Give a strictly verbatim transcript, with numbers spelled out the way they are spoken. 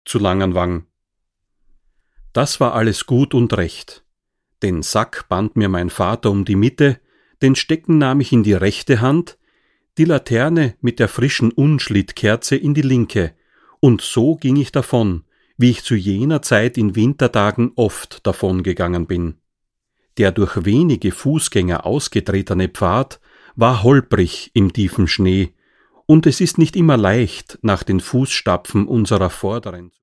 zu Langenwang. Das war alles gut und recht. Den Sack band mir mein Vater um die Mitte, den Stecken nahm ich in die rechte Hand, die Laterne mit der frischen Unschlittkerze in die linke, und so ging ich davon, wie ich zu jener Zeit in Wintertagen oft davongegangen bin. Der durch wenige Fußgänger ausgetretene Pfad war holprig im tiefen Schnee, und es ist nicht immer leicht, nach den Fußstapfen unserer Vorderen